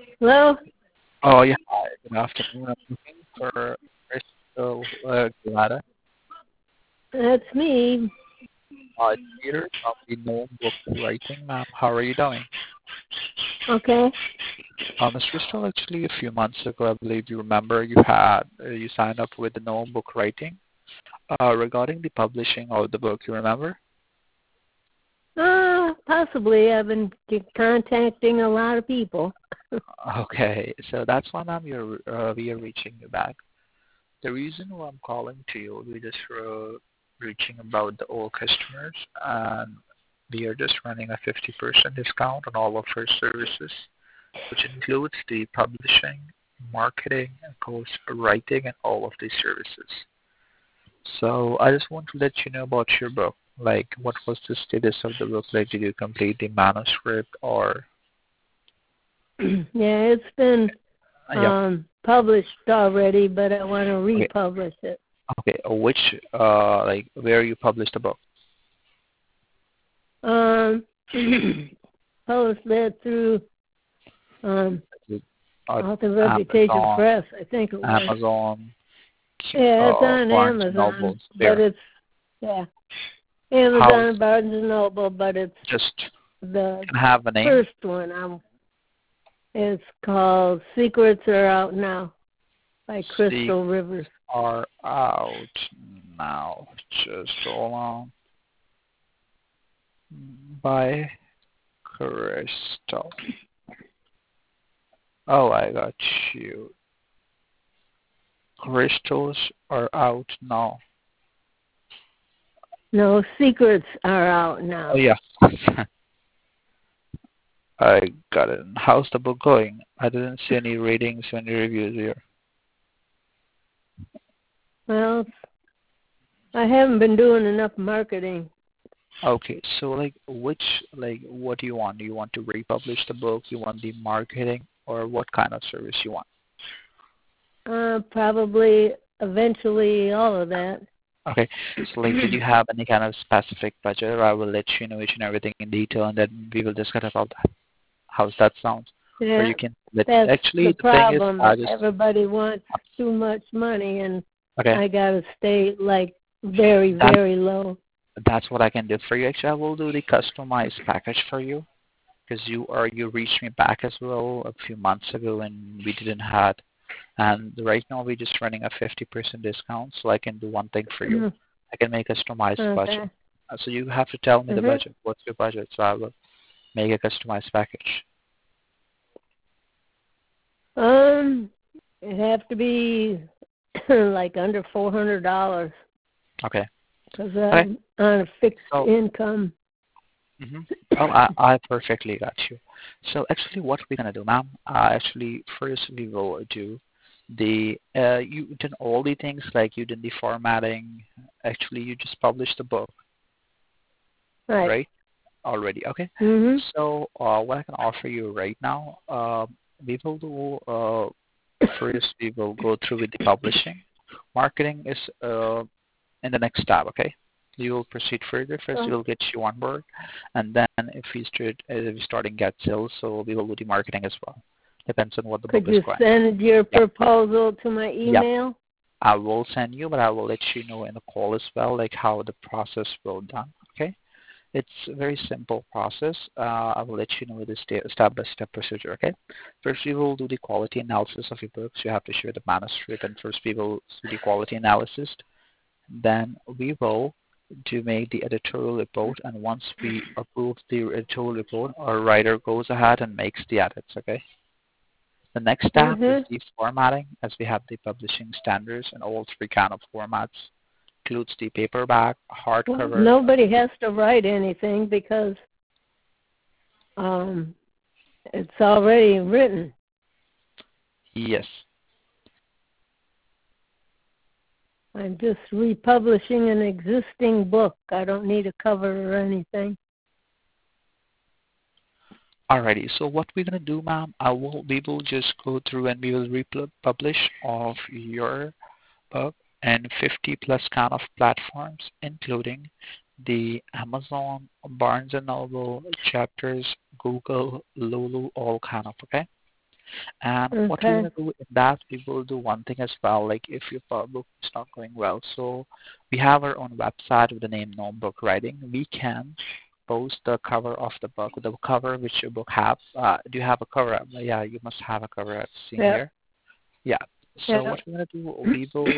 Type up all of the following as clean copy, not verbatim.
Hello, Oh, yeah. Hi, good afternoon. I'm looking for Crystal Glada. that's me. It's Peter from the No Book Writing, ma'am. How are you doing? Okay. Ms. Crystal, actually, a few months ago, I believe you remember you signed up with the No Book Writing regarding the publishing of the book. You remember? Possibly. I've been contacting a lot of people. Okay, so that's why, ma'am, we are reaching you back. The reason why I'm calling to you, we just reaching about the old customers, and we are just running a 50% discount on all of our services, which includes the publishing, marketing, of course, writing, and all of these services. So I just want to let you know about your book. Like, what was the status of the book? Like, did you complete the manuscript or? Yeah, it's been Yeah. published already, but I want to Okay. republish it. Okay. Which, like, where you published the book? Um, Published that through Uh, Author Reputation Amazon, Press, I think it was. Amazon, Yeah, it's on Barnes and Amazon, Nobles. but There. it's yeah, How's Amazon, Barnes and Noble, but it's just the can I have a name? first one. It's called Secrets Are Out Now by Seek Crystal Rivers. are out now. Just hold on. By Crystal. Oh, I got you. Crystals are out now. No, Secrets Are Out Oh Now. yeah. I got it. How's the book going? I didn't see any ratings or any reviews here. Well, I haven't been doing enough marketing. Okay, so what do you want? Do you want to republish the book? You want the marketing, or what kind of service you want? Probably eventually all of that. Okay, so did you have any kind of specific budget, or I will let you know each and everything in detail, and then we will discuss about that. How's that sound? Or Yeah, you can let. that's the Actually, the thing is, problem. I just Everybody wants too much money, and okay. I gotta stay like very, That very low. that's what I can do for you. Actually, I will do the customized package for you because you reached me back as well a few months ago, and we didn't had. And right now we're just running a 50% discount, so I can do one thing for you. Mhm. I can make a customized budget. Okay. So you have to tell me the Mhm. budget. What's your budget? So I will make a customized package. Um, It'd have to be like under $400 Okay. because Okay. I'm on a fixed So, income. hmm oh, I perfectly got you. So actually, what we're gonna do, ma'am? Actually, first we will do the you did all the things like you did the formatting. Actually, you just published the book, Right. right? Already. Okay. Mhm. So what I can offer you right now, we will do first we will go through with the publishing. Marketing is in the next tab. Okay. You will proceed further. First, we Oh, will get you on board, and then if we starting get sales, so we will do the marketing as well. Depends on what the book could is you going. send your Yeah. proposal to my Yep. email? I will send you, but I will let you know in the call as well, like how the process will done. Okay. It's a very simple process. I will let you know the step-by-step procedure, okay? First, we will do the quality analysis of your books. You have to share the manuscript, and first we will do the quality analysis. Then we will to make the editorial report, and once we approve the editorial report, our writer goes ahead and makes the edits, okay? The next step is Mhm. the formatting, as we have the publishing standards and all three kind of formats. Includes the paperback, Well, hardcover. nobody has to write anything because um, it's already written. Yes. I'm just republishing an existing book. I don't need a cover or anything. Alrighty, so what we're gonna do, ma'am, we will just go through and we will republish of your book and 50 plus kind of platforms, including the Amazon, Barnes and Noble, Chapters, Google, Lulu, all kind of, okay? And what we're Okay. gonna do in that, we will do one thing as well. Like if your book is not going well, so we have our own website with the name Notebook Writing. We can post the cover of the book, the cover which your book have. Do you have a cover up? Yeah, you must have a cover up seen Yep. here. Yeah. So what Yep. we're gonna do, we will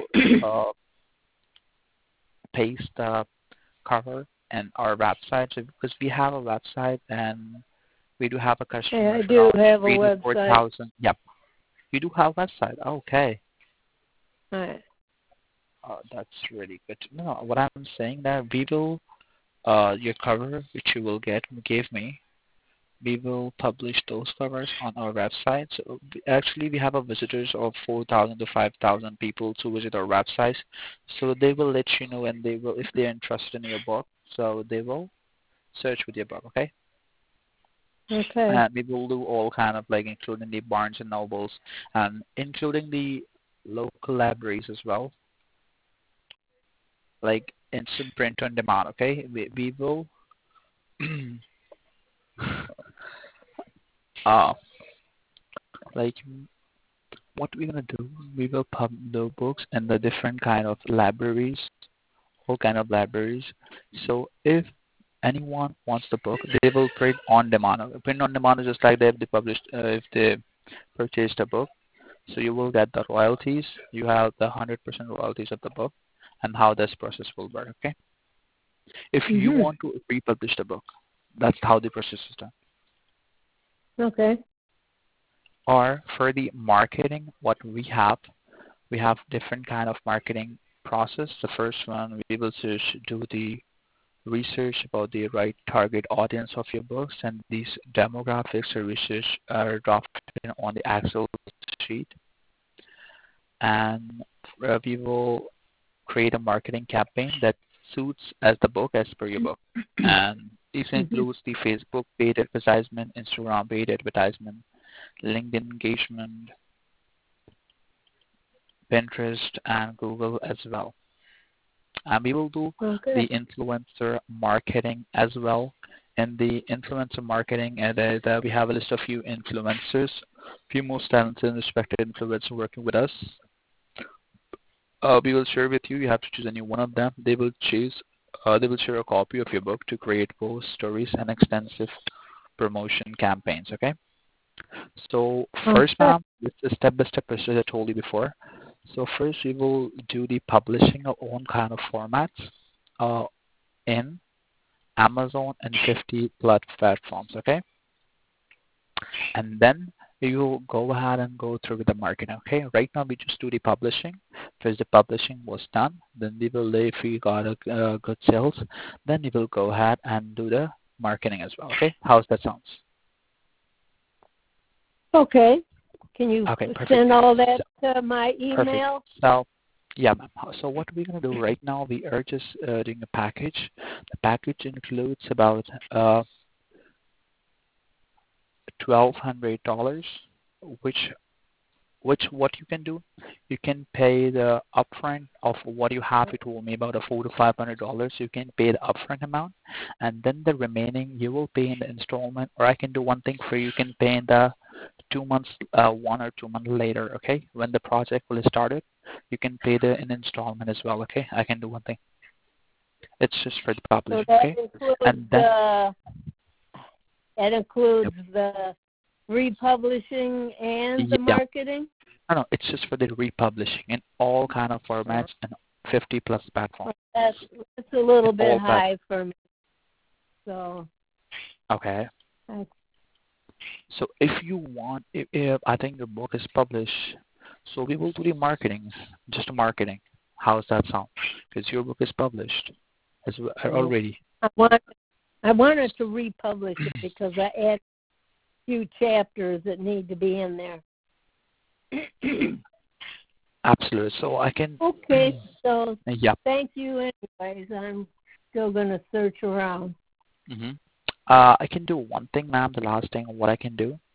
paste the cover and our website, so because we have a website and we do have a Yeah, I customers do around have a three to four website. thousand. Yep, we do have a website. Okay, All right. that's really good. No, what I'm saying that we will your cover which you will get gave me. We will publish those covers on our website. So actually, we have a visitors of 4,000 to 5,000 people to visit our website. So they will let you know, and they will, if they're interested in your book, so they will search with your book. Okay. Okay. And we will do all kind of like including the Barnes and Nobles and including the local libraries as well, like instant print on demand. Okay, we will uh like what we're gonna do. We will pub the books in the different kind of libraries, all kind of libraries. So if anyone wants the book, they will print on demand. Print on demand is just like they published if they purchased a book. So you will get the royalties. You have the 100% royalties of the book, and how this process will work. Okay. If you Mhm. want to republish the book, that's how the process is done. Okay. Or for the marketing, what we have different kind of marketing process. The first one, we will do the research about the right target audience of your books, and these demographics or research are drafted on the Excel sheet, and we will create a marketing campaign that suits as the book as per your book. And this Mhm. includes the Facebook paid advertisement, Instagram paid advertisement, LinkedIn engagement, Pinterest, and Google as well. And we will do Okay. the influencer marketing as well. In the influencer marketing, and we have a list of few influencers, few most talented and respected influencers working with us. We will share with you. You have to choose any one of them. They will choose. They will share a copy of your book to create posts, stories, and extensive promotion campaigns. Okay. So first, Okay. ma'am, this is step-by-step process I told you before. So first, we will do the publishing of own kind of formats uh, in Amazon and 50 platforms. Okay. And then you will go ahead and go through with the marketing. Okay, right now we just do the publishing. First the publishing was done, then we will, if we got a good sales, then we will go ahead and do the marketing as well. Okay, how's that sounds? Okay. Can you Okay, perfect. send all that So, to my perfect. email? So yeah, ma'am. So what we're gonna do right now, we are just doing a package. The package includes about $1,200, which what you can do, you can pay the upfront of what you have. It will be about a $400 to $500. You can pay the upfront amount, and then the remaining you will pay in the installment. Or I can do one thing for you. You can pay in the 2 months, 1 or 2 months later. Okay, when the project will start it, you can pay the in installment as well. Okay, I can do one thing. It's just for the So publishing. that Okay, includes and then that includes yep, the republishing and the yeah. marketing. No, no, it's just for the republishing in all kind of Oh, formats and 50 plus platforms. that's that's a little In bit all platforms. high for me. So Okay. I, So if you want, if I think your book is published, so we will do the marketing, just marketing. How's that sound? Because your book is published so already. I want I wanted to republish it because I add a few chapters that need to be in there. Absolutely. So I can, Okay, so yeah. thank you anyways. I'm still going to search around. hmm I can do one thing, ma'am. The last thing, what I can do.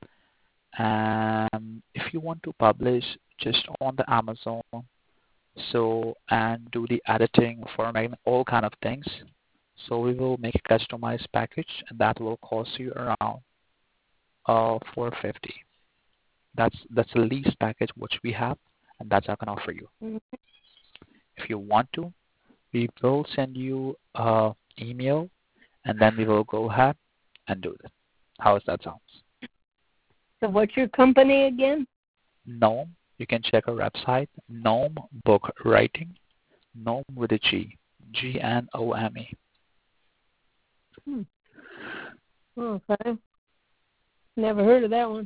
If you want to publish just on the Amazon, so and do the editing, formatting, all kind of things. So we will make a customized package, and that will cost you around 450. That's the least package which we have, and that's I can offer you. Mhm. If you want to, we will send you an email, and then we will go ahead and do that. How does that sound? So what's your company again? Gnome. You can check our website, Gnome Book Writing. Gnome with a G. Gnome. Hmm. Okay. Never heard of that one.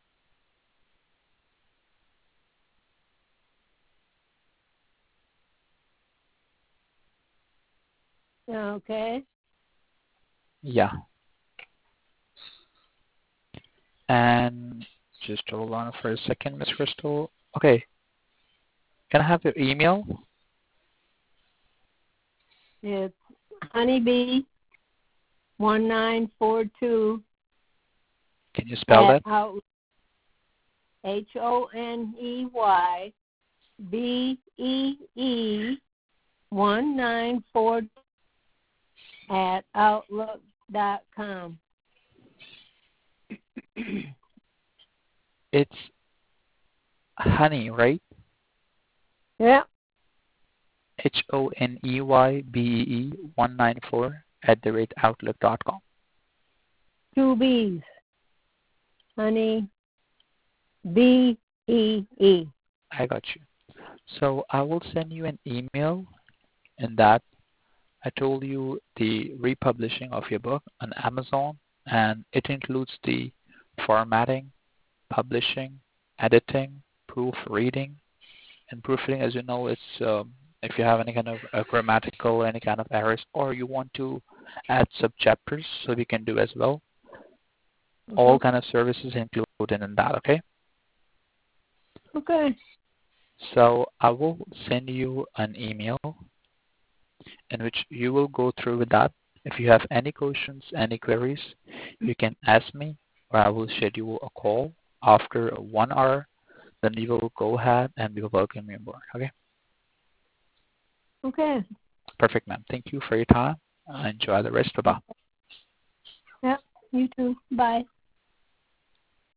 Okay. Yeah. And just hold on for a second, Miss Crystal. Okay. Can I have your email? It's honeybee1942 Can you spell at that? Outlook. HONEYBEE1942 at outlook.com. It's honey, right? Yeah, HONEYBEE 194 @outlook.com. two B's. Honey BEE. I got you. So I will send you an email in that I told you the republishing of your book on Amazon, and it includes the formatting, publishing, editing, proofreading. And proofreading, as you know, it's if you have any kind of grammatical, any kind of errors, or you want to add sub chapters, so we can do as well. All kind of services included in that. Okay. Okay. So I will send you an email in which you will go through with that. If you have any questions, any queries, you can ask me, or I will schedule a call after 1 hour. Then we will go ahead and we will welcome you on board. Okay? Okay. Perfect, ma'am. Thank you for your time. Enjoy the rest. Bye-bye. Yeah, you too. Bye.